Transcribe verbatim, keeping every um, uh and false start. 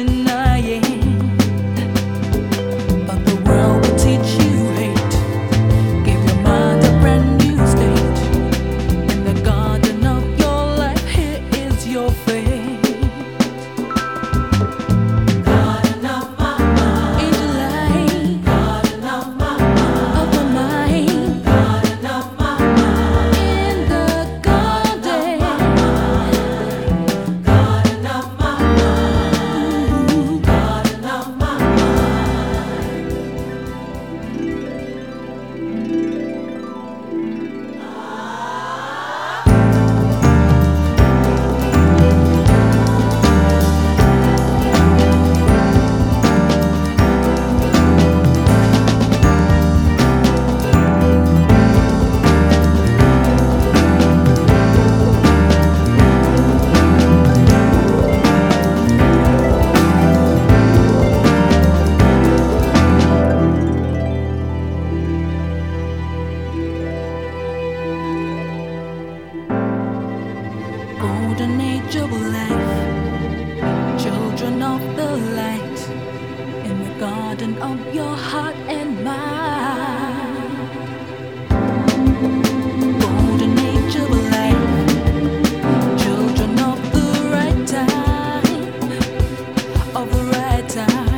denying, but the world will teach you hate. Give your mind a brand new state. In the garden of your life, here is your fate. Garden of my mind. In the light Garden of my mind. of my mind. Garden of my mind. In the garden. Garden of my mind. Garden of my Golden age of life, children of the light, in the garden of your heart and mind. Golden age of life, children of the right time, of the right time.